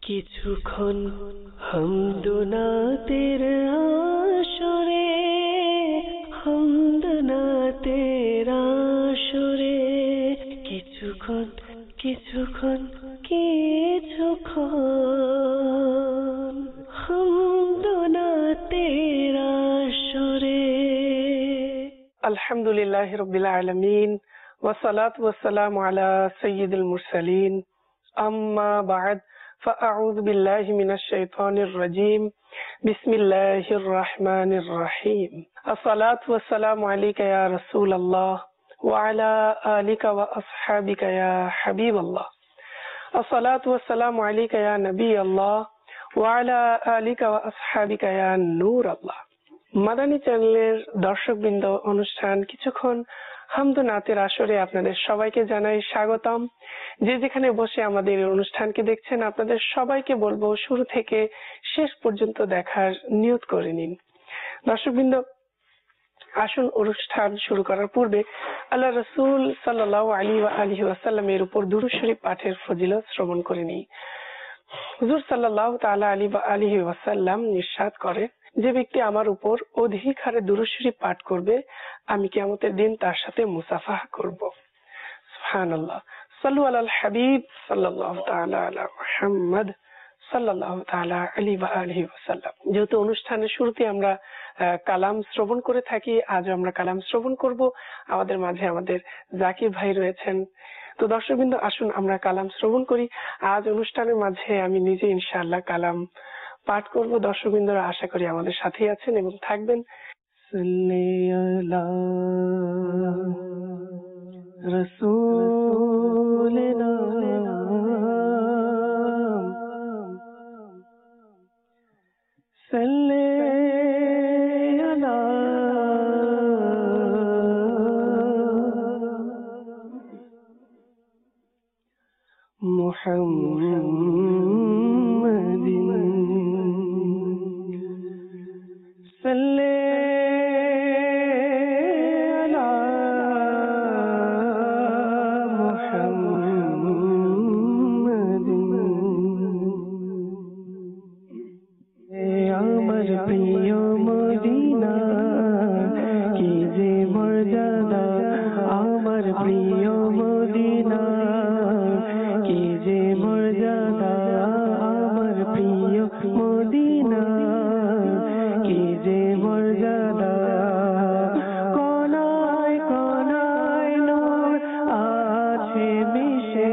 কিছুক্ষণ হামদনাতের আসরে, হামদনাতের আসরে, কিছুক্ষণ কিছুক্ষণ কিছুক্ষণ হামদনাতের আসরে। আলহামদুলিল্লাহি রাব্বিল আলামিন ওয়াসসালাতু ওয়াসসালামু আলা সাইয়্যিদিল মুরসালিন আম্মা বা'দ ফাআউযু বিল্লাহি মিনাশ শাইতানির রাজীম বিসমিল্লাহির রহমানির রহিম। আসসালাতু ওয়াসসালামু আলাইকা ইয়া রাসূলাল্লাহ ওয়া আলা আলিকা ওয়া আসহাবিকা ইয়া হাবিবাল্লাহ। আসসালাতু ওয়াসসালামু আলাইকা ইয়া নবিয়াল্লাহ ওয়া আলা আলিকা ওয়া আসহাবিকা ইয়া নূরাল্লাহ। মাদানী চ্যানেলের দর্শকবৃন্দ, অনুষ্ঠান কিছুক্ষণ হামদনাতের আসরে আপনাদের সবাইকে জানাই স্বাগতম। যে যেখানে বসে আমাদের এই অনুষ্ঠানকে দেখছেন, আপনাদের সবাইকে বলবো শুরু থেকে শেষ পর্যন্ত দেখার নিয়ত করে নিন। দর্শকবৃন্দ, আসুন অনুষ্ঠান শুরু করার পূর্বে আল্লাহ রাসূল সাল্লাল্লাহু আলাইহি ওয়াসাল্লামের উপর দুরূদ শরীফ পাঠের ফজিলত শ্রবণ করে নিই। হুজুর সাল্লাল্লাহু তাআলা আলাইহি ওয়াসাল্লাম ইরশাদ করে, যে ব্যক্তি আমার উপর অধিক হারে দুরূদ শরীফ পাঠ করবে, আমি কিয়ামতের দিন তার সাথে মুসাফাহা করব। সুবহানাল্লাহ। সাল্লু আলাল হাবিব সাল্লাল্লাহু তাআলা আলা মুহাম্মদ সাল্লাল্লাহু তাআলা আলাইহি ওয়াসাল্লাম। যেহেতু অনুষ্ঠানের শুরুতে আমরা কালাম শ্রবণ করে থাকি, আজ আমরা কালাম শ্রবণ করব। আমাদের মাঝে আমাদের জাকির ভাই রয়েছেন। তো দর্শকবৃন্দ, আসুন আমরা কালাম শ্রবণ করি। আজ অনুষ্ঠানের মাঝে আমি নিজে ইনশাআল্লাহ কালাম পাঠ করব। দর্শকবৃন্দরা আশা করি আমাদের সাথেই আছেন এবং থাকবেন। সাল্লি আলা রাসূলিনা সাল্লি আলা মুহাম্মাদিন সাল্লি আলা মুহাম্মাদিন। আমার প্রিয় মদিনা, কি যে মর্যাদা, আমার প্রিয় মদিনা, কি যে মর্যাদা, আমার প্রিয় মদিনা, কি যে মর্যাদা। কোনায় কোনায় নূর আছে মিশে,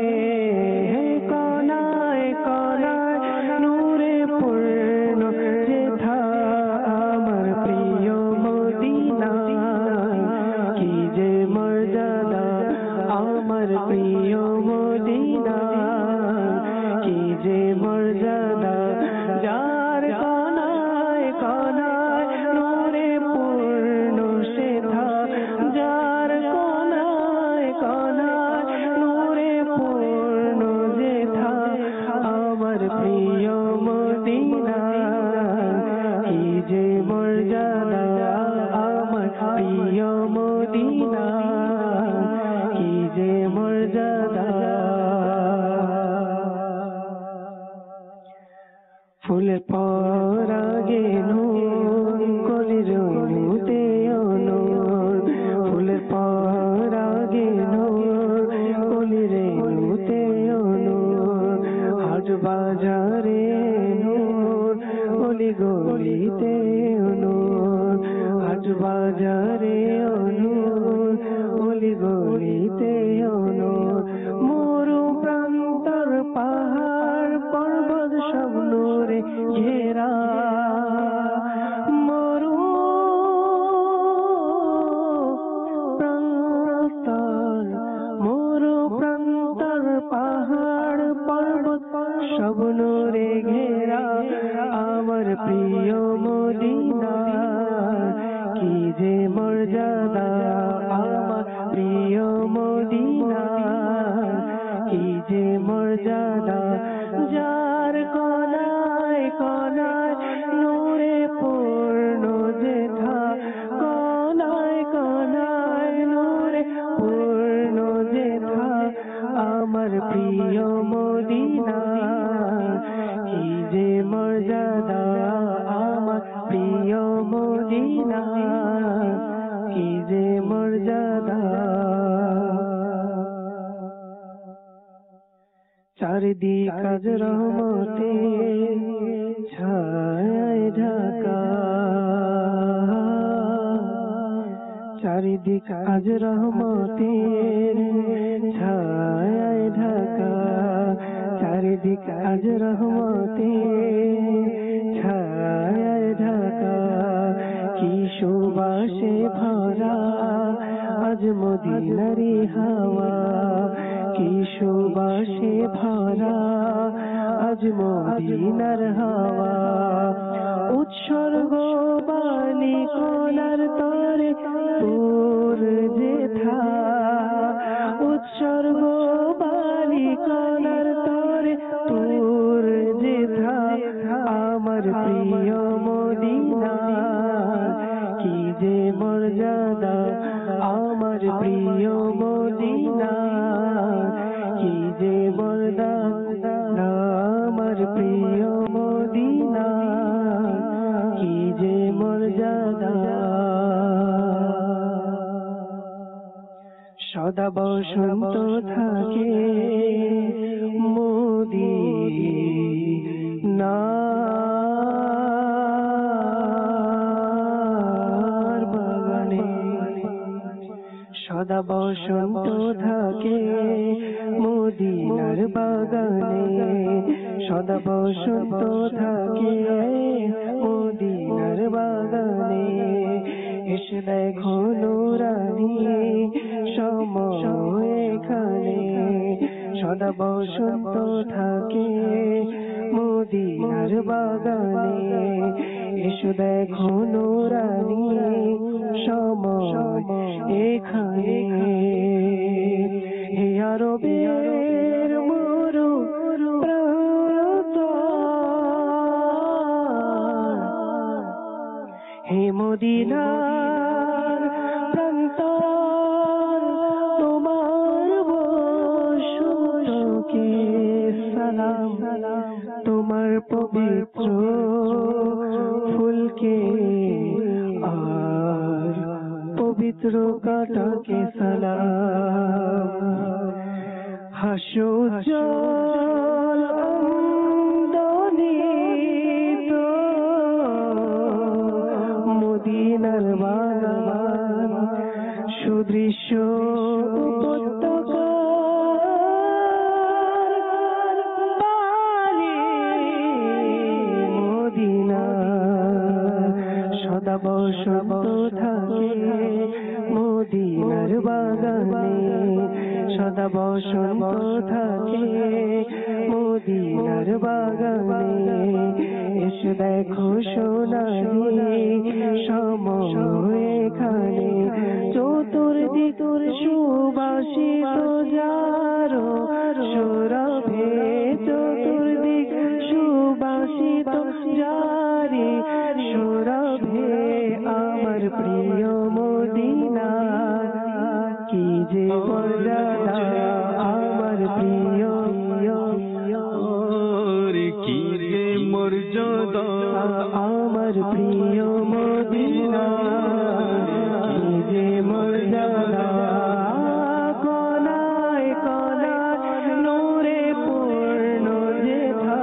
কোনায় কোনায় নূরে পূর্ণ যেথা, আমার প্রিয় মদিনা, কি যে মর্যাদা, আমার প্রিয় মদিনা, কি যে মর্যাদা। যার কোনায় কোনায় নূরে পূর্ণ সেথা, যার কোনায় কোনায় নূরে পূর্ণ যেথা, আমার প্রিয় মদিনা, কি যে মর্যাদা, আমার প্রিয় মদিনা, কি যে মর্যাদা। ফুলের পরাগে নূর, কলির অনুতে নূর, ফুলের পরাগে নূর, কলির অনুতে নূর, হাট বাজারে নূর, গলি গলিতে নূর, হাট বাজারে নূর, গলি গলিতে নূর। মরু প্রান্তর পাহাড় পর্বত সব নূরে ঘেরা, মরু প্রান্তর, মরু প্রান্তর পাহাড় পর্বত সব নূরে ঘেরা, আমার প্রিয় মদিনা, কি যে মর্যাদা, আমার প্রিয় মদিনা, কি যে মর্যাদা। যার কোনায় কোনায় নূরে পূর্ণ যেথা, কোনায় কোনায় নূরে পূর্ণ যেথা, আমার প্রিয় মদিনা, কি চারিদিক আজ রহমতে ছায়ায় ঢাকা, চারিদিক আজ রহমতের ছায়ায় ঢাকা, চারিদিক আজ রহমতের ছায়ায় ঢাকা। কি সুবাসে ভরা আজ মদিনারি হাওয়া, কি সুবাসে ভরা আজ মদিনার হাওয়া। উৎসর্গ বাণী কোনার তরে তোর যেথা, উৎসর্গ বাণী কোনার তরে তোর যেথা। আমার প্রিয় মদিনা কি যে মর্যাদা, আমার প্রিয় মদিনা কি যে মর্যাদা, আমার প্রিয় মদিনা কি যে মর্যাদা। সদা বসন্ত থাকে মদিনার বাগানে, সদা বসন্ত থাকে মদিনার বাগানে, সদা বসন্ত থাকে মদিনার বাগানে। এসে দেখো নুরানি সময় এখানে, সদা বসন্ত থাকে মদিনার বাগানে। এসে দেখো নুরানি সময় এখানে। হে আরবের মরু প্রান্ত, হে মদিনার প্রান্ত, তোমার বসন্তকে সালাম, তোমার পবিত্র ফুলকে আর পবিত্র কাটাকে সালাম। হাস্যোজ্জ্বল অঙ্গনিত মদিনার বাগান, সুদৃশ্য উপত্যকার বাড়ি মদিনা। সদা বসন্ত থাকে মদিনার বাগানে, সদা বসন্ত থাকে মদিনার বাগানে। এসে দেখো সোনালি সময় এখানে, চতুর্দিক সুবাসিত যারো সৌরভে, চতুর্দিক সুবাসিত যারি সৌরভে। আমার প্রিয় মদিনা কি যে মর্যাদা, আমার প্রিয় কি যে মর্যাদা, আমার প্রিয় মদিনা কি যে মর্যাদা। কোনায় কোনায় নূরে পূর্ণ যেথা,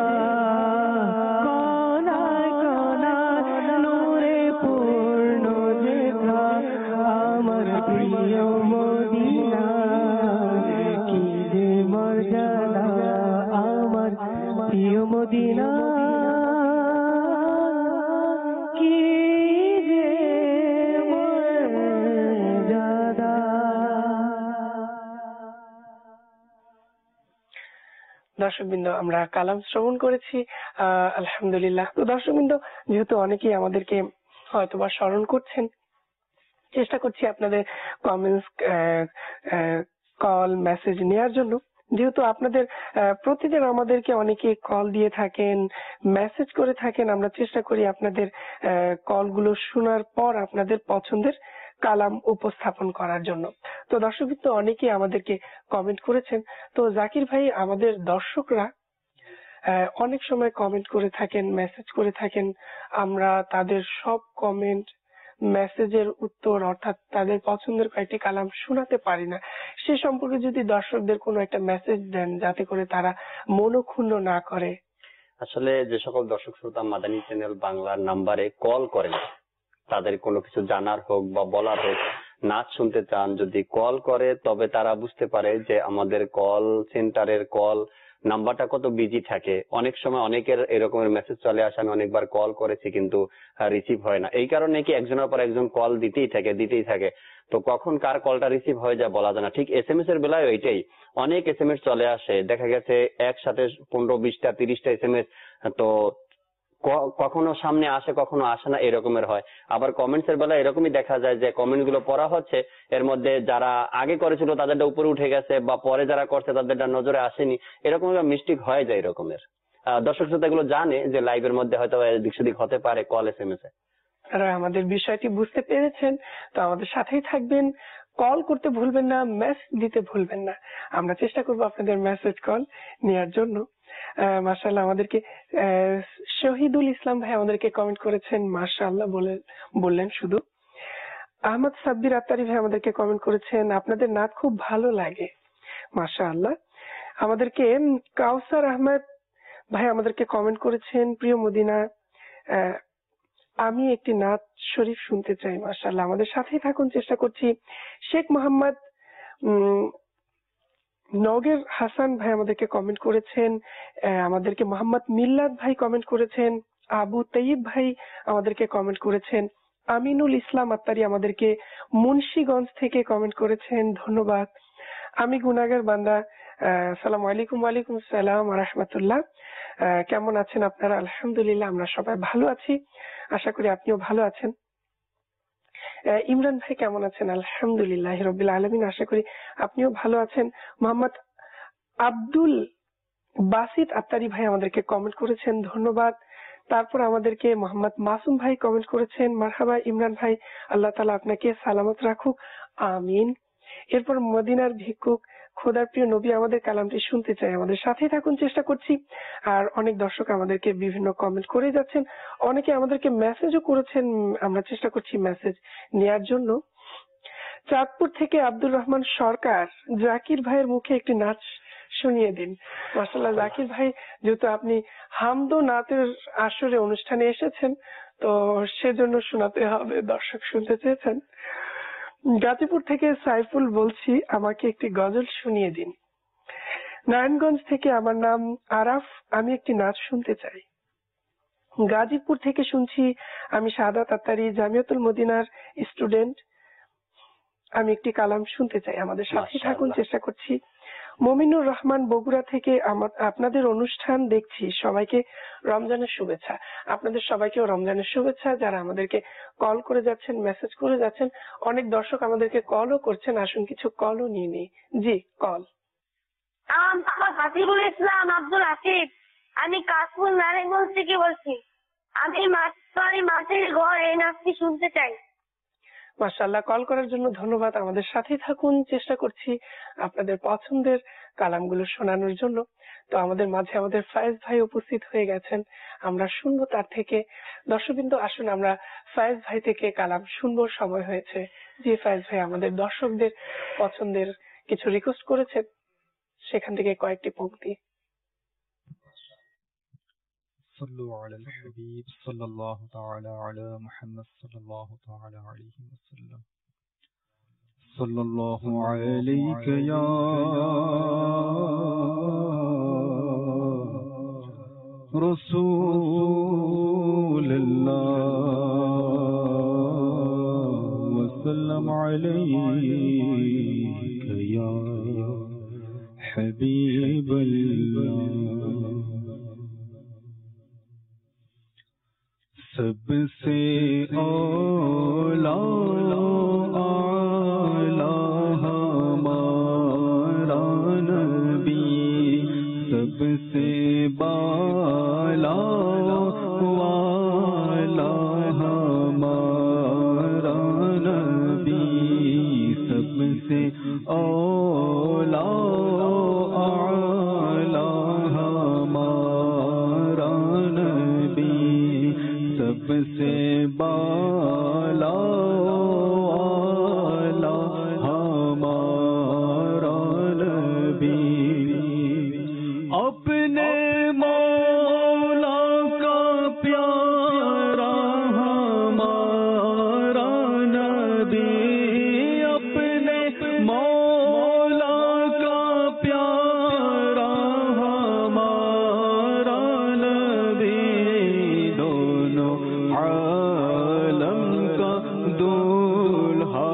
কোনায় কোনায় নূরে পূর্ণ যেথা। আমার প্রিয় মদিনা কি যে মর্যাদা, আমার প্রিয় মদিনা কি যে মর্যাদা। দর্শকবৃন্দ, আমরা কালাম শ্রবণ করেছি আলহামদুলিল্লাহ। তো দর্শকবৃন্দ, যেহেতু অনেকেই আমাদেরকে হয়তোবা স্মরণ করছেন, চেষ্টা করছি আপনাদের কমেন্টস, কল, মেসেজ নেওয়ার জন্য। যেহেতু আপনাদের প্রতিদিন আমাদেরকে অনেকে কল দিয়ে থাকেন, মেসেজ করে থাকেন, আমরা চেষ্টা করি আপনাদের কলগুলো শোনার পর আপনাদের পছন্দের কালাম উপস্থাপন করার জন্য। তো দর্শকবৃন্দ, অনেকেই আমাদেরকে কমেন্ট করেছেন। তো জাকির ভাই, আমাদের দর্শকরা অনেক সময় কমেন্ট করে থাকেন, মেসেজ করে থাকেন, আমরা তাদের সব কমেন্ট মেসেজের উত্তর অর্থাৎ তাদের পছন্দের কয়েকটি কালাম শোনাতে পারি না, সে সম্পর্কে যদি দর্শকদের কোনো একটা মেসেজ দেন যাতে করে তারা মনোক্ষুণ্ণ না করে। আসলে যে সকল দর্শক শ্রোতা মাদানী চ্যানেল বাংলার নাম্বারে কল করেন, তাদের কোনো কিছু জানার হোক বা বলার হোক, নাচ শুনতে চান, যদি কল করে তবে তারা বুঝতে পারে যে আমাদের কল সেন্টারের কল নাম্বারটা কত বিজি থাকে। অনেক সময় অনেকের এরকমের মেসেজ চলে আসে, আমি অনেকবার কল করেছি কিন্তু রিসিভ হয় না। এই কারণে কি একজনের পর একজন কল দিতেই থাকে, তো কখন কার কলটা রিসিভ হয়ে যায় বলা যায় না। ঠিক SMS এর বেলায় ওইটাই, অনেক SMS চলে আসে, দেখা গেছে একসাথে 15, 20টা, 30টা SMS, তো কখনো সামনে আসে কখনো আসে না, এরকমের হয়। আবার কমেন্টস এর বেলা এরকমই দেখা যায় যে কমেন্ট গুলো পড়া হচ্ছে, এর মধ্যে যারা আগে করেছিল তাদেরটা উপরে উঠে গেছে বা পরে যারা করছে তাদেরটা নজরে আসেনি, এরকম মিস্টেক হয়ে যায় এরকমের। দর্শক শ্রোতা এগুলো জানে যে লাইভের মধ্যে হয়তো এদিক সেদিক হতে পারে কল SMS এ। তারা আমাদের বিষয়টি বুঝতে পেরেছেন, তো আমাদের সাথেই থাকবেন, কল করতে ভুলবেন না, মেসেজ দিতে ভুলবেন না। আমরা চেষ্টা করব আপনাদের মেসেজ কল নেওয়ার জন্য। মাশাআল্লাহ, আমাদেরকে শহীদুল ইসলাম ভাই আমাদেরকে কমেন্ট করেছেন, মাশাআল্লাহ বললেন শুধু। আহমদ সাব্বির আত্তারি ভাই আমাদেরকে কমেন্ট করেছেন, আপনাদের নাচ খুব ভালো লাগে, মাশাআল্লাহ। আমাদেরকে কাউসার আহমেদ ভাই আমাদেরকে কমেন্ট করেছেন, প্রিয় মদিনা, আমি একটি নাচ শরীফ শুনতে চাই, মাশাআল্লাহ। আমাদের সাথেই থাকুন, চেষ্টা করছি। শেখ মোহাম্মদ নগের হাসান ভাই আমাদেরকে কমেন্ট করেছেন, আমাদেরকে মোহাম্মদ মিল্লাত ভাই কমেন্ট করেছেন, আবু তাইব ভাই আমাদেরকে কমেন্ট করেছেন, আমিনুল ইসলাম আত্তারি আমাদেরকে মুন্সিগঞ্জ থেকে কমেন্ট করেছেন, ধন্যবাদ। আমি গুনাহগার বান্দা, আসসালামু আলাইকুম। ওয়ালাইকুম আসসালাম ওয়া রাহমাতুল্লাহ। কেমন আছেন আপনারা? আলহামদুলিল্লাহ, আমরা সবাই ভালো আছি, আশা করি আপনিও ভালো আছেন। ইমরান ভাই কেমন আছেন? আলহামদুলিল্লাহ রাব্বিল আলামিন, আশা করি আপনিও ভালো আছেন। মোহাম্মদ আব্দুল বাসিত আত্তারি ভাই আমাদেরকে কমেন্ট করেছেন, ধন্যবাদ। তারপর আমাদেরকে মোহাম্মদ মাসুম ভাই কমেন্ট করেছেন, মারহাবা ইমরান ভাই, আল্লাহ তাআলা আপনাকে সালামত রাখুক, আমিন। এরপর মদিনার ভিক্ষুক, খোদার প্রিয় নবী আমাদের কালামটি শুনতে চাই, আমাদের সাথেই থাকুন, চেষ্টা করছি। আর অনেক দর্শক আমাদেরকে বিভিন্ন কমেন্ট করে যাচ্ছেন, অনেকে আমাদেরকে মেসেজও করেছেন, আমরা চেষ্টা করছি মেসেজ নেয়ার জন্য। চাঁদপুর থেকে আব্দুর রহমান সরকার, জাকির ভাইয়ের মুখে একটি নাচ শুনিয়ে দিন। মাশাআল্লাহ, জাকির ভাই, যেহেতু আপনি হামদ ও নাতের আসরে অনুষ্ঠানে এসেছেন, তো সেজন্য শোনাতে হবে, দর্শক শুনতে চেয়েছেন। গাজীপুর থেকে সাইফুল বলছি, আমাকে একটি গজল শুনিয়ে দিন। নারায়ণগঞ্জ থেকে আমার নাম আরাফ, আমি একটি নাচ শুনতে চাই। গাজীপুর থেকে শুনছি, আমি সাদাত আত্তারি, জামিয়াতুল মদিনার স্টুডেন্ট, আমি একটি কালাম শুনতে চাই, আমাদের সাথে থাকুন, চেষ্টা করছি। মমিনুর রহমান বগুড়া থেকে, আপনাদের অনুষ্ঠান দেখছি, সবাইকে রমজানের শুভেচ্ছা। আপনাদের সবাইকেও রমজানের শুভেচ্ছা, যারা আমাদেরকে কল করে যাচ্ছেন, মেসেজ করে যাচ্ছেন। অনেক দর্শক আমাদেরকে কলও করছেন, আসুন কিছু কলও নিয়ে নিই। জি, কল। হাসিবুল ইসলাম আব্দুল আসিফ, আমি কাশফুল নারায়ণগঞ্জ থেকে বলছি। আমি মাছের ঘর এই নাচটি শুনতে চাই। মাশাআল্লাহ, কল করার জন্য ধন্যবাদ। আমাদের সাথেই থাকুন, চেষ্টা করছি আপনাদের পছন্দের কালামগুলো শোনানোর জন্য। তো আমাদের মাঝে আমাদের ফায়েজ ভাই উপস্থিত হয়ে গেছেন, আমরা শুনবো তার থেকে। দর্শকবৃন্দ, আসুন আমরা ফায়েজ ভাই থেকে কালাম শুনবো, সময় হয়েছে। জি ফায়েজ ভাই, আমাদের দর্শকদের পছন্দের কিছু রিকোয়েস্ট করেছেন, সেখান থেকে কয়েকটি পংক্তি। صلوا على الحبيب صلى الله تعالى على محمد صلى الله تعالى عليه وسلم صلى الله عليك يا رسول الله وسلم عليك يا حبيب الله सबसे औला आला हमारा नबी, सबसे बाला वाला हमारा नबी, सबसे औला आला हमारा नबी, سب سے بالا والا ہمارا نبی، اپنے مولا کا پیارا ہمارا نبی، اپنے مولا کا پیارا ہمارا نبی، دونوں عالم کا دولہا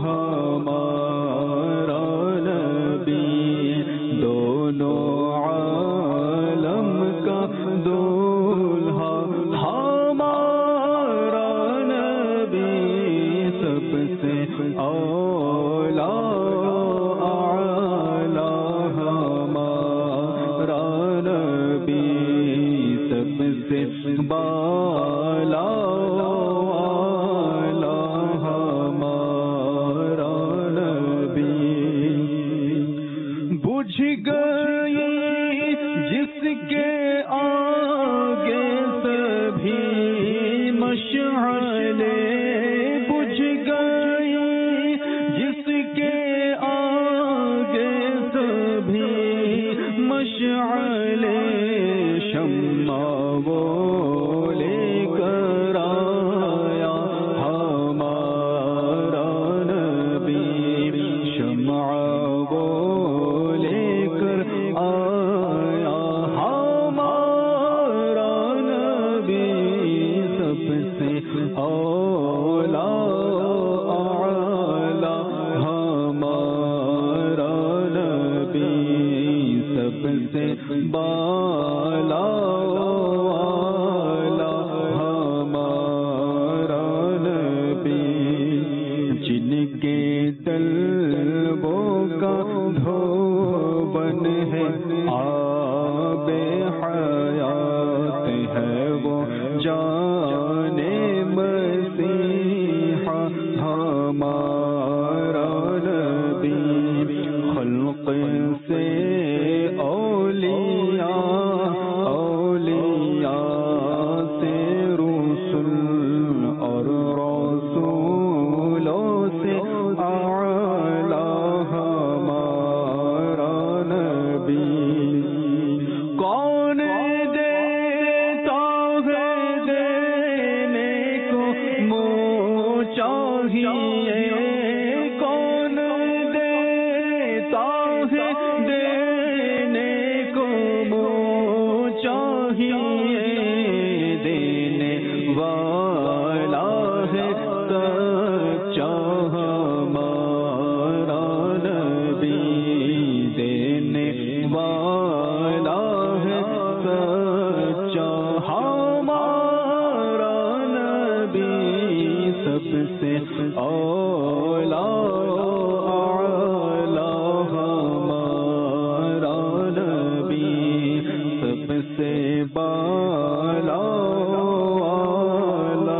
ہمارا نبی، دونوں عالم کا دولہا ہمارا نبی، سب سے اولا اعلی ہمارا نبی، سب سے بالا والا ہمارا نبی، بجھ گئی جس کے آگے سبھی مشعلیں، بجھ گئی جس کے آگے سبھی مشعلیں، شمع وہ لے کر آیا ہمارا نبی، شمع وہ لے کر آیا ہمارا نبی، سب سے اولا اعلی ہمارا نبی، سب سے بالا والا ہمارا نبی، جن کے طلبوں کا دھوبن ہے آب حیات ہے وہ جان مسیحا ہمارا نبی، خلق سے اولیاء، اولیاء سے رسل، اور رسولوں سے اعلی ہمارا نبی، کون دیتا ہے دینے کو منہ چاہیے، کون دیتا ہے دینے کو منہ چاہیے، دینے والا ہے سچا ہمارا نبی، دینے والا ہے سچا ہمارا نبی، سب سے اولا اعلی ہمارا نبی، سب سے بالا والا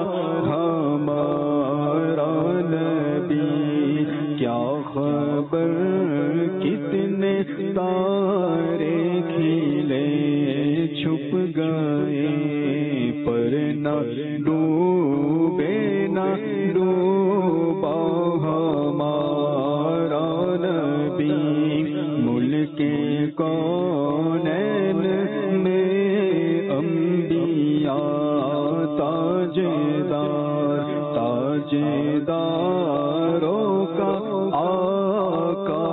ہمارا نبی، کیا خبر کتنے تارے کھلے چھپ گئے، پر نہ ڈوبے نہ ڈوبا ہمارا نبی، ملک کونین میں انبیاء تاجدار، تاجداروں کا آقا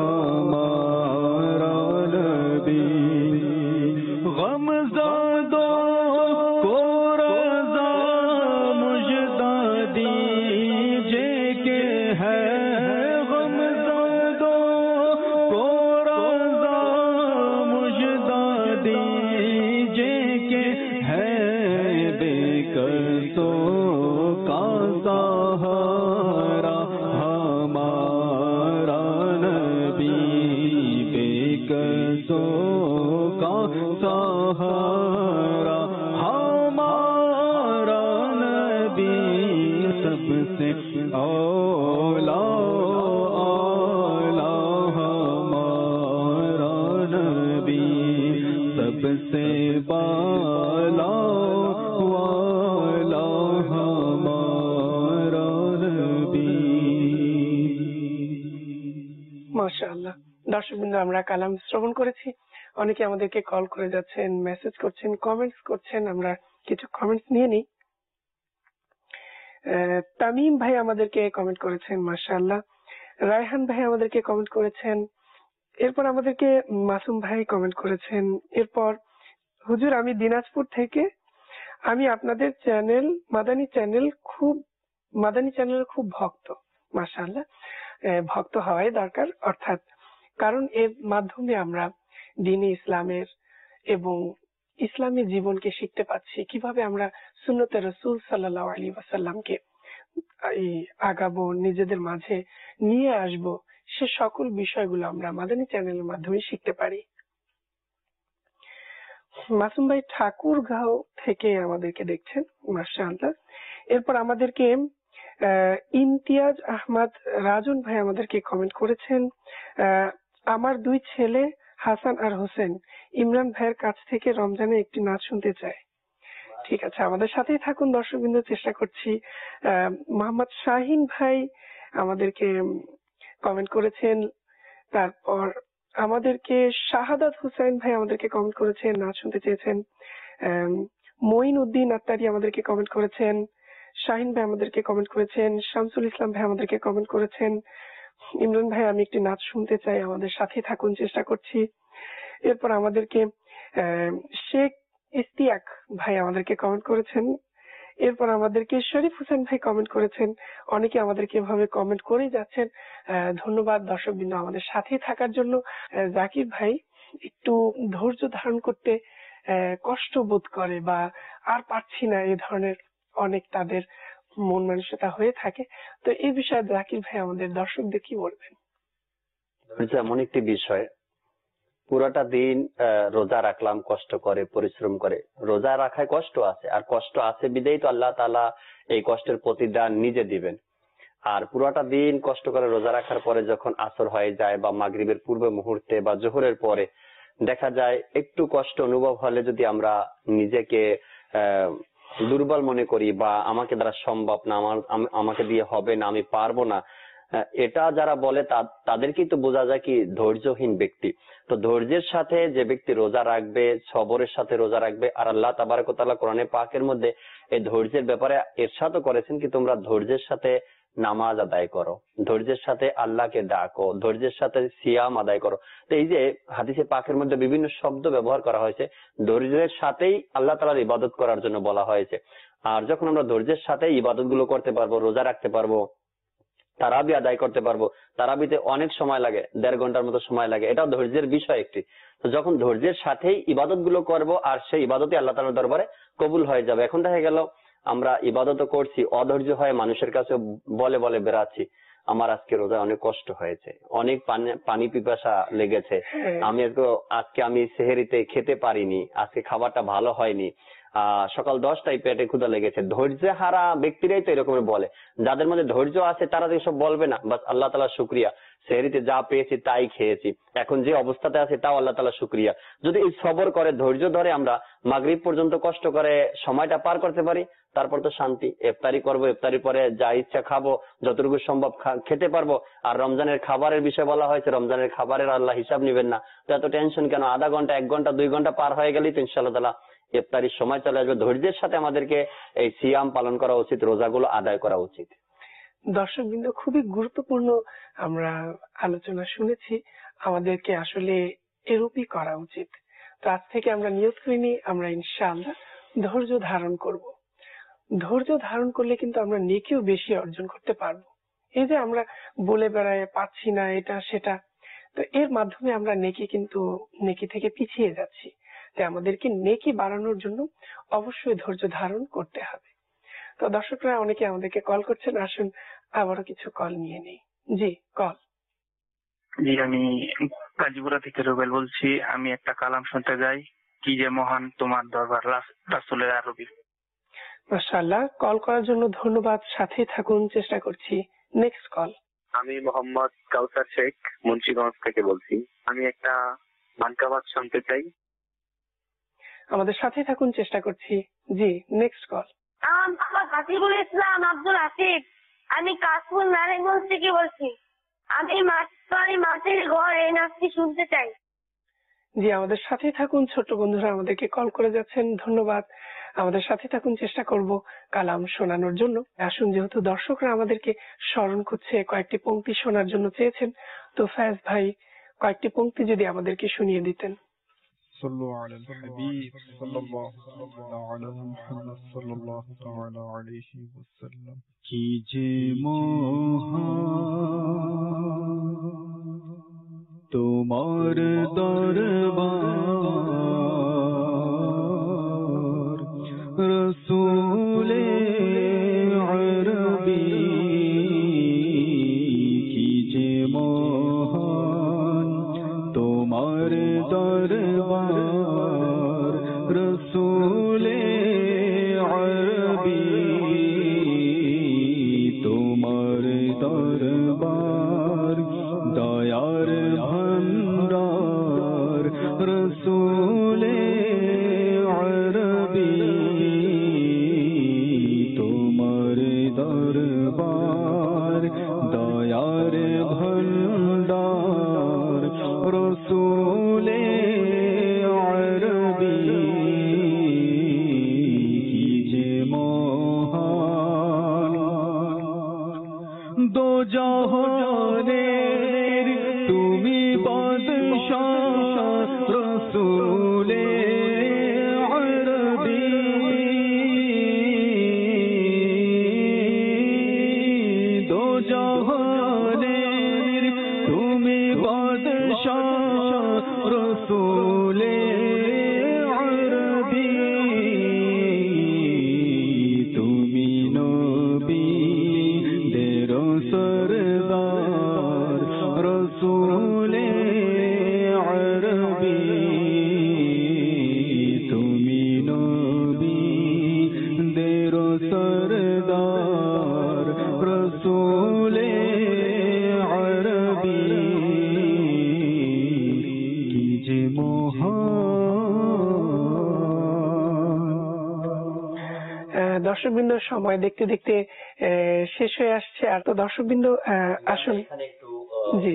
ہمارا نبی، غم زادوں کو رضا مژدہ دیجئے کہ ہے، غم زادوں کو رضا مژدہ دیجئے کہ ہے، بے کسوں کا سہارا ہمارا نبی، بے کسوں کا سہارا ہمارا نبی، سب سے اولا اعلی ہمارا نبی، سب سے بالا والا দর্শকবৃন্দ, আমরা কালাম শ্রবণ করেছি। অনেকে আমাদেরকে কল করে যাচ্ছেন, মেসেজ করছেন, কমেন্টস করছেন। আমরা কিছু কমেন্টস নিয়ে নিই। তামিম ভাই আমাদেরকে কমেন্ট করেছেন, মাশাআল্লাহ। রায়হান ভাই আমাদেরকে কমেন্ট করেছেন। এরপর আমাদেরকে মাসুম ভাই কমেন্ট করেছেন। এরপর হুজুর, আমি দিনাজপুর থেকে, আমি আপনাদের চ্যানেল মাদানী চ্যানেলের খুব ভক্ত। মাশাআল্লাহ, ভক্ত হওয়াই দরকার, অর্থাৎ কারণ এর মাধ্যমে আমরা দ্বীন ইসলামের এবং ইসলামী জীবনকে শিখতে পাচ্ছি, কিভাবে আমরা সুন্নতে রাসূল সাল্লাল্লাহু আলাইহি ওয়াসাল্লামকে আগাবো, নিজেদের মাঝে নিয়ে আসব, সে সকল বিষয়গুলো আমরা মাদানী চ্যানেলের মাধ্যমে শিখতে পারি। মাসুম ভাই ঠাকুরগাঁও থেকে আমাদেরকে দেখছেন, মাশাআল্লাহ। এরপর আমাদেরকে ইমতিয়াজ আহমদ রাজন ভাই আমাদেরকে কমেন্ট করেছেন, আমার 2 ছেলে হাসান আর হোসেন ইমরান ভাইয়ের কাছ থেকে রমজানে একটি নাচ শুনতে চায়। ঠিক আছে, আমাদের সাথেই থাকুন দর্শকবৃন্দ, চেষ্টা করছি। মোহাম্মদ শাহিন ভাই আমাদেরকে কমেন্ট করেছেন। তারপর আমাদেরকে শাহাদাত হুসাইন ভাই আমাদেরকে কমেন্ট করেছেন, নাচ শুনতে চেয়েছেন। মঈন উদ্দিন আত্তারি আমাদেরকে কমেন্ট করেছেন। শাহিন ভাই আমাদেরকে কমেন্ট করেছেন। শামসুল ইসলাম ভাই আমাদেরকে কমেন্ট করেছেন, ইমরান ভাই আমি একটি নাচ শুনতে চাই, আমাদের সাথে থাকুন, চেষ্টা করছি। এরপর আমাদেরকে শেখ ইস্তিয়াক ভাই আমাদেরকে কমেন্ট করেছেন। এরপর আমাদেরকে শরীফ হোসেন ভাই কমেন্ট করেছেন। অনেকে আমাদেরকে এভাবে কমেন্ট করেই যাচ্ছেন। ধন্যবাদ দর্শকবৃন্দ আমাদের সাথে থাকার জন্য। জাকির ভাই একটু ধৈর্য ধারণ করতে কষ্ট বোধ করে বা আর পারছি না, এই ধরনের অনেক তাদের মন মানসিকতা হয়ে থাকে। তো এই বিষয়ে জাকির ভাই আমাদের দর্শকদের কি বলবেন? এমন একটি বিষয়, পুরাটা দিন রোজা রাখলাম, কষ্ট করে পরিশ্রম করে। রোজা রাখায় কষ্ট আছে, আর কষ্ট আছে বিদেই তো আল্লাহ তাআলা এই কষ্টের প্রতিদান নিজে দিবেন। আর পুরাটা দিন কষ্ট করে রোজা রাখার পরে যখন আসর হয়ে যায় বা মাগরিবের পূর্ব মুহূর্তে বা জোহরের পরে দেখা যায় একটু কষ্ট অনুভব হলে যদি আমরা নিজেকে দুর্বল মনে করি বা আমাকে দ্বারা সম্ভব না, আমাকে দিয়ে হবে না, আমি পারবো না, এটা যারা বলে তাদেরকেই তো বোঝা যায় কি ধৈর্যহীন ব্যক্তি। তো ধৈর্যের সাথে যে ব্যক্তি রোজা রাখবে, সবরের সাথে রোজা রাখবে, আর আল্লাহ তাবারক ওয়া তাআলা কোরআনে পাকের মধ্যে এই ধৈর্যের ব্যাপারে ইরশাদও করেছেন কি তোমরা ধৈর্যের সাথে নামাজ আদায় করো, ধৈর্যের সাথে আল্লাহকে ডাকো, ধৈর্যের সাথে সিয়াম আদায় করো। তো এই যে হাদিসে পাকের মধ্যে বিভিন্ন শব্দ ব্যবহার করা হয়েছে, ধৈর্যের সাথেই আল্লাহ তাআলার ইবাদত করার জন্য বলা হয়েছে। আর যখন আমরা ধৈর্যের সাথে ইবাদত গুলো করতে পারবো, রোজা রাখতে পারবো, তারাবি আদায় করতে পারবো, তারাবিতে অনেক সময় লাগে, 1.5 ঘন্টার মতো সময় লাগে, এটাও ধৈর্যের বিষয় একটি। তো যখন ধৈর্যের সাথেই ইবাদত গুলো করবো আর সেই ইবাদতই আল্লাহ তাআলার দরবারে কবুল হয়ে যাবে। এখন দেখা গেল আমরা ইবাদত করছি, অধৈর্য হয়ে মানুষের কাছে বলে বলে বেড়াচ্ছি আমার আজকে রোজায় অনেক কষ্ট হয়েছে, অনেক পানি পিপাসা লেগেছে, আজকে আমি সেহেরিতে খেতে পারিনি, আজকে খাবারটা ভালো হয়নি, সকাল 10টায় পেটে ক্ষুধা লেগেছে। ধৈর্য হারা ব্যক্তিরাই তো এরকম বলে। যাদের মধ্যে ধৈর্য আছে তারা তো এসব বলবে না, বাস আল্লাহ তাআলা শুকরিয়া, সেহরিতে যা পেয়েছি তাই খেয়েছি, এখন যে অবস্থাতে আছে তাও আল্লাহ তাআলা শুকরিয়া। যদি এই সবর করে ধৈর্য ধরে আমরা মাগরিব পর্যন্ত কষ্ট করে সময়টা পার করতে পারি, তারপর তো শান্তি, ইফতারি করবো, ইফতারির পরে যা ইচ্ছা খাবো, যতটুকু সম্ভব খেতে পারবো। আর রমজানের খাবারের বিষয় বলা হয়েছে, রমজানের খাবারের আল্লাহ হিসাব নিবেন না, তো এত টেনশন কেন? আধা ঘন্টা, 1 ঘন্টা, 2 ঘন্টা পার হয়ে গেলেই তো ইনশাআল্লাহ তাআলা ইফতারির সময় চলে আসবে। ধৈর্যের সাথে আমাদেরকে এই সিয়াম পালন করা উচিত, রোজাগুলো আদায় করা উচিত। দর্শকবৃন্দ, খুবই গুরুত্বপূর্ণ আমরা আলোচনা শুনেছি, আমাদেরকে আসলে এরূপই করা উচিত। তো আজ থেকে আমরা নিয়ত করে নিই, আমরা ইনশাআল্লাহ ধৈর্য ধারণ করব। ধৈর্য ধারণ করলে কিন্তু আমরা নেকিও বেশি অর্জন করতে পারবো। এই যে আমরা বলে বেড়াই পাচ্ছি না এটা সেটা, তো এর মাধ্যমে আমরা নেকি থেকে পিছিয়ে যাচ্ছি। তাই আমাদেরকে নেকি বাড়ানোর জন্য অবশ্যই ধৈর্য ধারণ করতে হবে। তো দর্শকরা অনেকে আমাদেরকে কল করছেন, আসুন আবারও কিছু কল নিয়ে নেই। জি, কল। জি, আমি গাজীপুরা থেকে রুবেল বলছি। আমি একটা কালাম শুনতে যাই, কি যে মহান তোমার দরবার, রাসূলের আরবি। মাশাআল্লাহ, কল করার জন্য ধন্যবাদ, সাথেই থাকুন, চেষ্টা করছি। Next call. আমি মোহাম্মদ কাউসার শেখ মুন্সিগঞ্জ থেকে বলছি। আমি একটা মানকাবাদ শুনতে চাই। আমাদের সাথেই থাকুন, চেষ্টা করছি। জি, নেক্সট কল। আমার হাসিবুল ইসলাম আব্দুল আসিফ, আমি কাশফুল নারায়ণগঞ্জ থেকে বলছি। আমি মাছের ঘর এই নাচটি শুনতে চাই। জি, আমাদের সাথেই থাকুন। ছোট বন্ধুরা আমাদেরকে কল করে যাচ্ছেন, ধন্যবাদ। আমাদের সাথে থাকুন, চেষ্টা করব কালাম শোনানোর জন্য। আসুন, যেহেতু দর্শকরা আমাদেরকে স্মরণ করছে, কয়েকটি পংক্তি শোনার জন্য চেয়েছেন, তো ফয়াজ ভাই কয়েকটি পংক্তি যদি আমাদেরকে শুনিয়ে দিতেন। صلوا على الحبيب صلى الله تعالى على محمد صلى الله تعالى عليه وسلم कीजे मोहन तुम्हार दरबार रसूले अरबी कीजे मोहन तुम्हार दरबार रसूले अरबी তোমার দরবার দয়ার ভন্ডার রসূলে আরবী তোমার দরবার দয়ার ভন্ডার রসূলে আরবী কি যে মহান দো জাহানের তুমি বাদশাহ রসূলে আরবী দো জাহানের তুমি বাদশাহ রসূলে আরবী তুমি নবী सरदार रसूले अरबी तुमी नबी देरो सरदार रसूले अरबी कीजे দর্শকবৃন্দ, সময় দেখতে দেখতে শেষ হয়ে আসছে। আর তো দর্শকবৃন্দ আসুন, জি,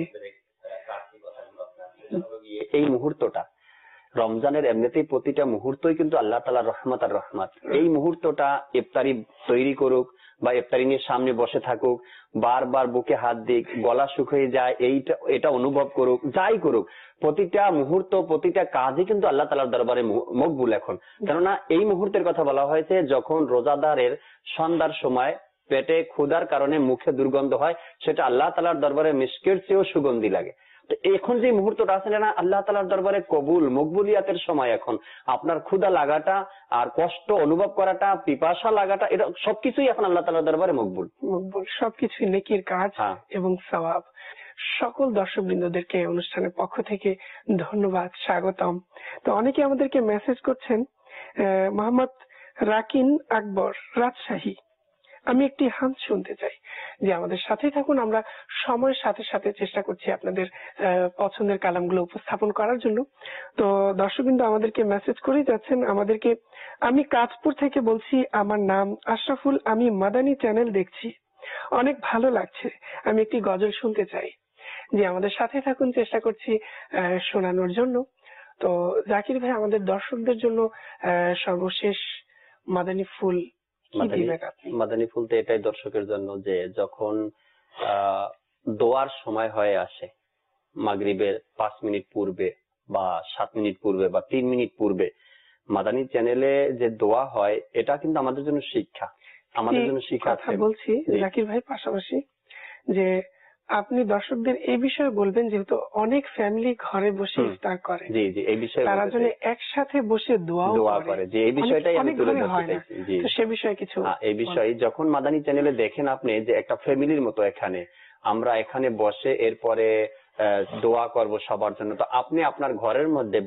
এই মুহূর্তটা রমজানের এমনিতেই প্রতিটা মুহূর্তই কিন্তু আল্লাহ তাআলার রহমত আর রহমত। এই মুহূর্তটা ইফতারি তৈরি করুক বা ইফতারি নিয়ে সামনে বসে থাকুক, বারবার বুকে হাত দিক, গলা শুকিয়ে যায়, এটা অনুভব করুক, যাই করুক, প্রতিটা মুহূর্ত প্রতিটা কাজই কিন্তু আল্লাহ তাআলার দরবারে মকবুল এখন। কেননা এই মুহূর্তের কথা বলা হয়েছে যখন রোজাদারের সন্ধ্যার সময় পেটে ক্ষুধার কারণে মুখে দুর্গন্ধ হয়, সেটা আল্লাহ তাআলার দরবারে মিস্কের চেয়েও সুগন্ধি লাগে। তো এখন যে মুহূর্তটা আছে না, আল্লাহ তাআলার দরবারে কবুল মকবুলিয়াতের সময়। এখন আপনার ক্ষুধা লাগাটা আর কষ্ট অনুভব করাটা, পিপাসা লাগাটা, এটা সবকিছুই এখন আল্লাহ তাআলার দরবারে মকবুল। সবকিছুই নেকির কাজ এবং সওয়াব। সকল দর্শকবৃন্দদেরকে অনুষ্ঠানের পক্ষ থেকে ধন্যবাদ, স্বাগতম। তো অনেকে আমাদেরকে মেসেজ করছেন। মোহাম্মদ রাকিন আকবর, রাজশাহী, আমি একটি হামদ শুনতে চাই। যে আমাদের সাথেই থাকুন, আমরা সময়ের সাথে সাথে চেষ্টা করছি আপনাদের পছন্দের কালামগুলো উপস্থাপন করার জন্য। তো দর্শকবৃন্দ আমাদেরকে মেসেজ করেই যাচ্ছেন আমাদেরকে। আমি কাঁচপুর থেকে বলছি, আমার নাম আশরাফুল, আমি মাদানী চ্যানেল দেখছি, অনেক ভালো লাগছে, আমি একটি গজল শুনতে চাই। যে আমাদের সাথে থাকুন, চেষ্টা করছি শোনানোর জন্য। তো জাকির ভাই, আমাদের দর্শকদের জন্য সর্বশেষ মাদানী ফুল মাদানী ফুল তো এটাই দর্শকের জন্য যে যখন দোয়ার সময় হয়ে আসে, মাগরিবের 5 মিনিট পূর্বে বা 7 মিনিট পূর্বে বা 3 মিনিট পূর্বে মাদানী চ্যানেলে যে দোয়া হয়, এটা কিন্তু আমাদের জন্য শিক্ষা, আমাদের জন্য শিক্ষা। কথা বলছি জাকির ভাই, পাশাপাশি যে আপনি দর্শকদের এই বিষয়ে বলবেন, যেহেতু অনেক ফ্যামিলি ঘরে বসে ইফতার করে, জি জি, এই বিষয়ে তারা যেন একসাথে বসে দোয়া করে, যে এই বিষয়টাই আমি তুলে ধরতে চাইছি। জি, সে বিষয়ে কিছু এই বিষয়ে যখন মাদানী চ্যানেলে দেখেন আপনি যে একটা ফ্যামিলির মতো এখানে আমরা এখানে বসে এরপরে দোয়া করব সবার জন্য। তো আপনি আপনার ঘরের মধ্যে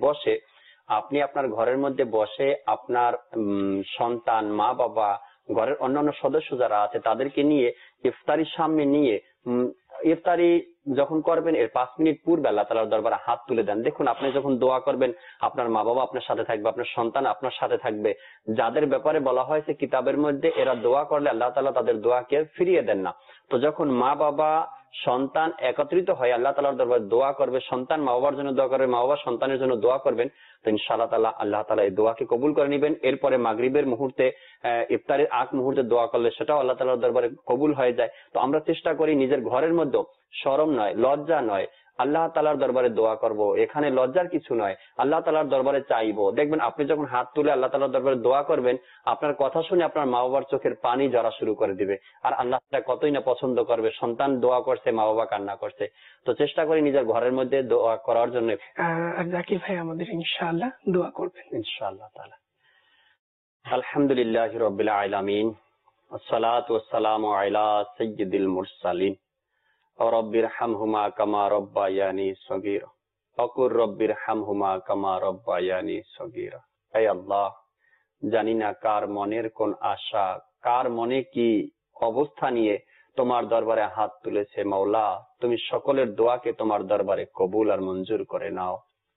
বসে আপনার সন্তান, মা বাবা, ঘরের অন্যান্য সদস্য যারা আছে তাদেরকে নিয়ে ইফতারির সামনে নিয়ে ইফতারি যখন করবেন এর 5 মিনিট পূর্বে আল্লাহ তাআলার দরবারে হাত তুলে দেন। দেখুন আপনি যখন দোয়া করবেন আপনার মা বাবা আপনার সাথে থাকবে, আপনার সন্তান আপনার সাথে থাকবে। যাদের ব্যাপারে বলা হয়েছে কিতাবের মধ্যে এরা দোয়া করলে আল্লাহ তাআলা তাদের দোয়াকে ফিরিয়ে দেন না। তো যখন মা বাবা সন্তান একত্রিত হয়ে আল্লাহ তাআলার দরবারে দোয়া করবে, সন্তান মা বাবার জন্য দোয়া করবে, মা বাবা সন্তানের জন্য দোয়া করবেন, তো ইনশাআল্লাহ তাআলা আল্লাহ তাআলা এই দোয়াকে কবুল করে নেবেন। এরপরে মাগরিবের মুহূর্তে ইফতারের আগ মুহূর্তে দোয়া করলে সেটাও আল্লাহ তাআলার দরবারে কবুল হয়ে যায়। তো আমরা চেষ্টা করি নিজের ঘরের মধ্যে শরম নয়, লজ্জা নয়, আল্লাহ তাআলার দরবারে দোয়া করব, এখানে লজ্জার কিছু নয়, আল্লাহ তাআলার দরবারে চাইবো। দেখবেন আপনি যখন হাত তুলে আল্লাহ তাআলার দরবারে দোয়া করবেন, আপনার কথা শুনে আপনার মা বাবার চোখের পানি ঝরা শুরু করে দিবে। আর আল্লাহ তাআলা কতই না পছন্দ করবে, সন্তান দোয়া করছে, মা বাবা কান্না করছে। তো চেষ্টা করি নিজের ঘরের মধ্যে দোয়া করার জন্য। আর জাকির ভাই আমাদের ইনশাআল্লাহ দোয়া করবেন ইনশাআল্লাহ তাআলা। আলহামদুলিল্লাহি রাব্বিল আলামিন, আসসালাতু ওয়াসসালামু আলা সাইয়্যিদিল মুরসালিন, রব্বিরহামহুমা কামা রব্বায়ানি সগীরা, ফাকুর রব্বিরহামহুমা কামা রব্বায়ানি সগীরা। হে আল্লাহ, জানি না কার মনের কোন আশা, কার মনে কি অবস্থা নিয়ে তোমার দরবারে হাত তুলেছে। মাওলা, তুমি সকলের দোয়াকে তোমার দরবারে কবুল আর মঞ্জুর করে নাও।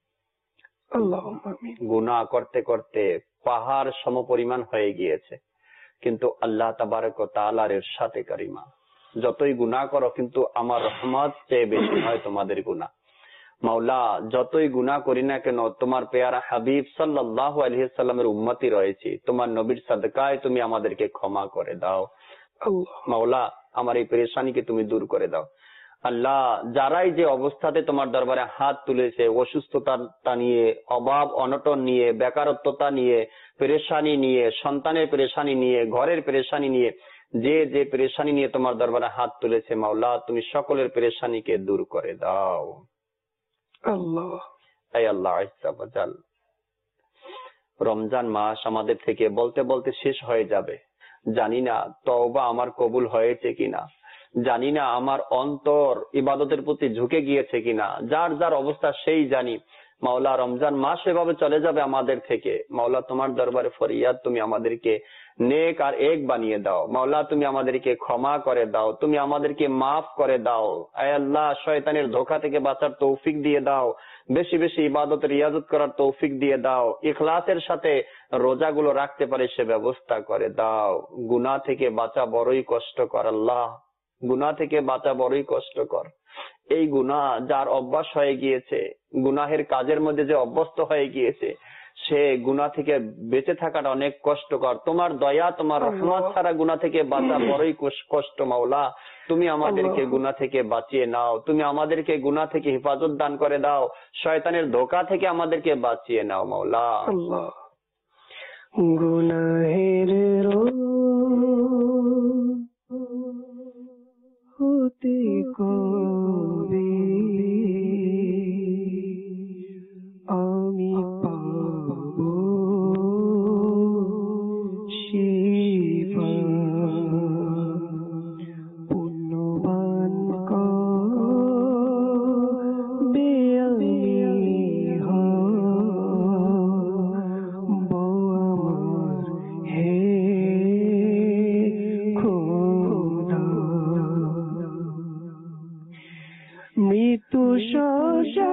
আল্লাহুম্মা আমিন। গুনাহ করতে করতে পাহাড় সমপরিমাণ হয়ে গিয়েছে, কিন্তু আল্লাহ তাবারক ওয়া তাআলার ইরশাদে কারিমা, যতই গুনাহ করো কিন্তু আমার রহমত চেয়ে বেশি হয় তোমাদের গুনাহ। মাওলা, যতই গুনাহ করি না কেন তোমার পেয়ারা হাবিব সাল্লাল্লাহু আলাইহি সাল্লামের উম্মতি রয়েছি, তোমার নবীর সাদকায় তুমি আমাদেরকে ক্ষমা করে দাও। মাওলা, আমার এই পেরেশানিকে তুমি দূর করে দাও। আল্লাহ, যারাই যে অবস্থাতে তোমার দরবারে হাত তুলেছে, অসুস্থতা নিয়ে, অভাব অনটন নিয়ে, বেকারত্বতা নিয়ে, পেরেশানি নিয়ে, সন্তানের পেরেশানি নিয়ে, ঘরের পেরেশানি নিয়ে, যে যে পেরেশানি নিয়ে তোমার দরবারে হাত তুলেছে, মাওলা তুমি সকলের পেরেশানিকে দূর করে দাও। আল্লাহ, এই আল্লাহ আজ্জা ওয়া জাল, রমজান মাস আমাদের থেকে বলতে বলতে শেষ হয়ে যাবে। জানি না তওবা আমার কবুল হয়েছে কিনা, জানি না আমার অন্তর ইবাদতের প্রতি ঝুঁকে গিয়েছে কিনা, যার যার অবস্থা সেই জানি। মাওলা, রমজান মাস এভাবে চলে যাবে আমাদের থেকে। মাওলা, তোমার দরবারে ফরিয়াদ, তুমি আমাদেরকে নেক আর এক বানিয়ে দাও। মাওলা, তুমি আমাদেরকে ক্ষমা করে দাও, তুমি আমাদেরকে মাফ করে দাও। আয় আল্লাহ, শয়তানের ধোঁকা থেকে বাঁচার তৌফিক দিয়ে দাও, বেশি বেশি ইবাদত রিয়াজত করার তৌফিক দিয়ে দাও, ইখলাসের সাথে রোজাগুলো রাখতে পারে সে ব্যবস্থা করে দাও। গুনাহ থেকে বাঁচা বড়ই কষ্টকর আল্লাহ, গুনাহ থেকে বাঁচা বড়ই কষ্টকর। এই গুনাহ যার অভ্যাস হয়ে গিয়েছে, গুনাহের কাজের মধ্যে যে অভ্যস্ত হয়ে গিয়েছে, সে গুনাহ থেকে বেঁচে থাকাটা অনেক কষ্টকর। তোমার দয়া, তোমার রহমত ছাড়া গুনাহ থেকে বাঁচা বড়ই কষ্ট। মাওলা, তুমি আমাদেরকে গুনাহ থেকে বাঁচিয়ে নাও, তুমি আমাদেরকে গুনাহ থেকে হেফাজত দান করে দাও, শয়তানের ধোঁকা থেকে আমাদেরকে বাঁচিয়ে নাও। মাওলা, গুনাহের হতে কবে আমি পাবো শিফা, পুণ্যবান কবে আমি হব আমার হে খোদা। মৃত্যু শয্যা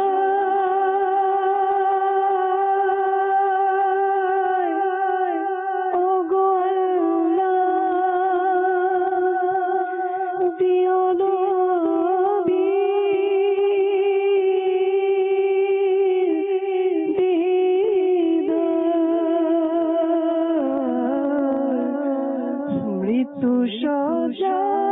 মৃত্যু শয্যা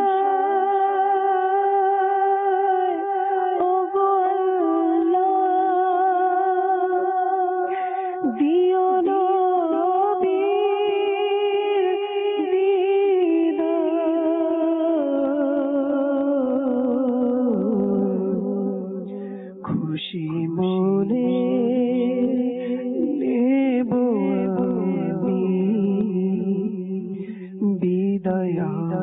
খুশি মনে নেব আমি বিদায়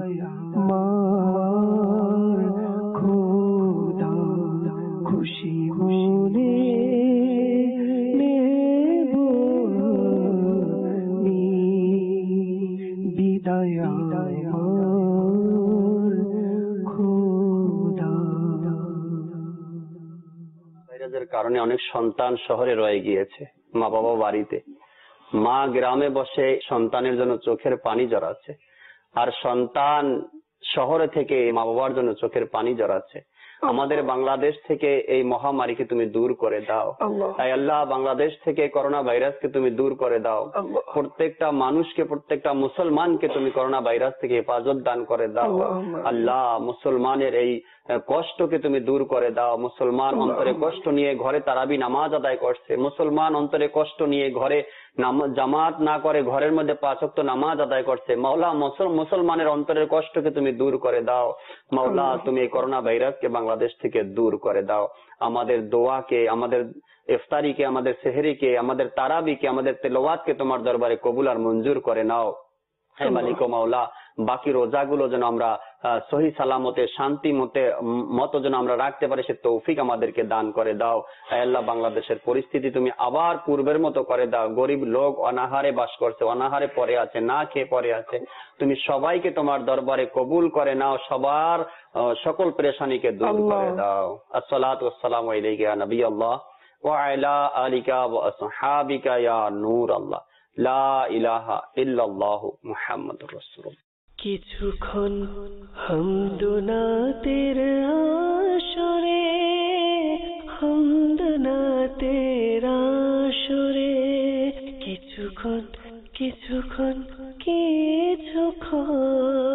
আমার খোদা। খুশি মনে নেব আমি বিদায় আমার খোদা। কারণে অনেক সন্তান শহরে রয়ে গিয়েছে, মা বাবা বাড়িতে, মা গ্রামে বসে সন্তানের জন্য চোখের পানি জড়াচ্ছে, আর সন্তান শহরে থেকে মা বাবার জন্য চোখের পানি জড়াচ্ছে। আমাদের বাংলাদেশ থেকে এই মহামারীকে তুমি দূর করে দাও। তাই আল্লাহ বাংলাদেশ থেকে করোনা ভাইরাসকে তুমি দূর করে দাও। প্রত্যেকটা মানুষকে, প্রত্যেকটা মুসলমানকে তুমি করোনা ভাইরাস থেকে হেফাজত দান করে দাও। আল্লাহ মুসলমানের এই কষ্টকে তুমি দূর করে দাও। মুসলমান অন্তরে কষ্ট নিয়ে ঘরে তারাবি নামাজ আদায় করছে, মুসলমান অন্তরে কষ্ট নিয়ে ঘরে জামাত না করে ঘরের মধ্যে 5 ওয়াক্ত নামাজ আদায় করছে। মাওলা মুসলমানের অন্তরের কষ্টকে তুমি দূর করে দাও। মাওলা তুমি এই করোনা ভাইরাসকে বাংলাদেশ থেকে দূর করে দাও। আমাদের দোয়াকে, আমাদের ইফতারিকে, আমাদের সেহরিকে, আমাদের তারাবিকে, আমাদের তেলাওয়াতকে তোমার দরবারে কবুল আর মঞ্জুর করে নাও। হে মালিক ও মাওলা, বাকি রোজাগুলো যেন আমরা সহি সালামতে শান্তি মতো যেন আমরা রাখতে পারি, সে তৌফিক আমাদেরকে দান করে দাও। আল্লাহ বাংলাদেশের পরিস্থিতি তুমি আবার পূর্বের মতো করে দাও। গরিব লোক অনাহারে বাস করছে, অনাহারে পড়ে আছে, না খেয়ে পড়ে আছে। তুমি সবাইকে তোমার দরবারে কবুল করে নাও, সবার সকল পেরেশানিকে দূর করে দাও। আসসালাতু ওয়াসসালামু আলাইকা ইয়া নবী আল্লাহ ওয়া আলা আলিকা ওয়া আসহাবিকা ইয়া নূর আল্লাহ। লা ইলাহা ইল্লাল্লাহু মুহাম্মাদুর রাসূলুল্লাহ। কিছুক্ষণ হামদুনাতের আসরে, হামদুনাতের আসরে, কিছুক্ষণ কিছুক্ষণ কিছুক্ষণ